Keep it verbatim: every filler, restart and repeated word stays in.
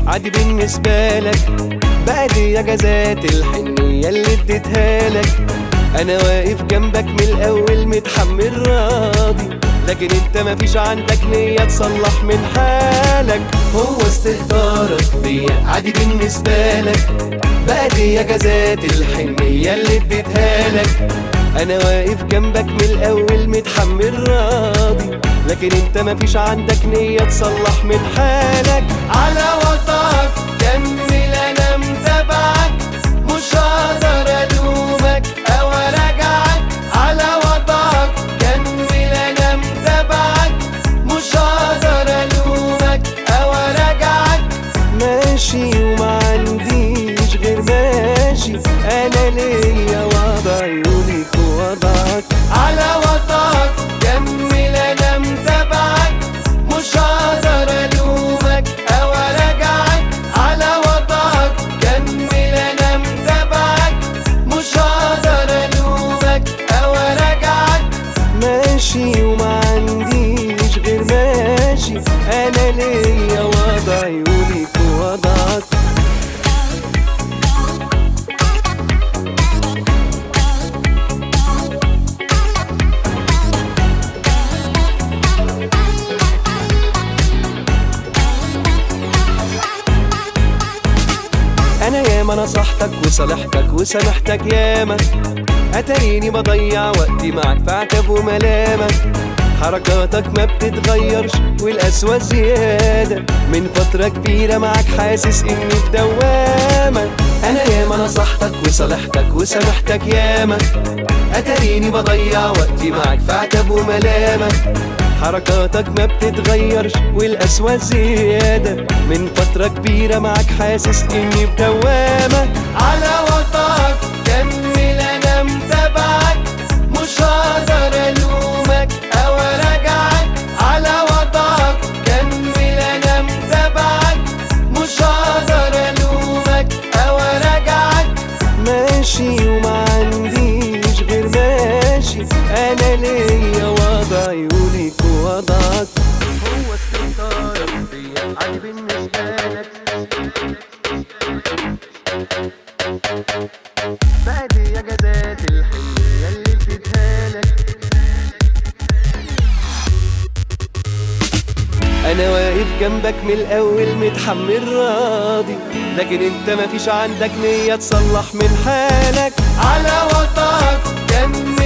عادي بالنسبة لك، بقى دي اجازات الحنية اللي اديتها لك. انا واقف جنبك من الاول متحمل راضي، لكن انت مفيش عندك نية تصلح من حالك. هو استهتارك بيا عادي بالنسبة لك، بقى دي اجازات الحنية اللي اديتها لك. انا واقف جنبك من الاول متحمل راضي، لكن انت مفيش عندك نية تصلح من حالك. على وضعك كمل انا متابعك، مش هقدر الومك او اراجعك. على وضعك كمل انا متابعك، مش هقدر الومك او اراجعك. ماشي وما عنديش غير ماشي، انا ليا وضعي وليك وضعك. على وضعك كمل انا متابعك، مش هقدر الومك او اراجعك. على وضعك كمل انا متابعك، مش هقدر الومك او اراجعك. ماشي وما عنديش غير ماشي، انا ليا وضعي وليك وضعك. انا ياما نصحتك وصالحتك وسامحتك ياما، اتاريني بضيع وقتي معاك في عتب وملامة. حركاتك ما بتتغيرش والقسوة زيادة، من فترة كبيرة معاك حاسس اني في دوامة. انا ياما نصحتك وصالحتك وسامحتك ياما، اتاريني بضيع وقتي معاك في عتب وملامة. حركاتك ما بتتغيرش والقسوة زيادة، من فترة كبيرة معاك حاسس اني بدوامة. على وضعك كمل انا متابعك، مش هقدر الومك او اراجعك. على وضعك كمل انا متابعك، مش هقدر الومك او اراجعك. ماشي وما عنديش غير ماشي، انا ليا وضعي وليك وضعك. هو استهتارك بيا عادي بالنسبة لك، بقى دي اجازات الحنية اللي اديتها لك. انا واقف جنبك من الاول متحمل راضي، لكن انت مفيش عندك نية تصلح من حالك. على وضعك كمل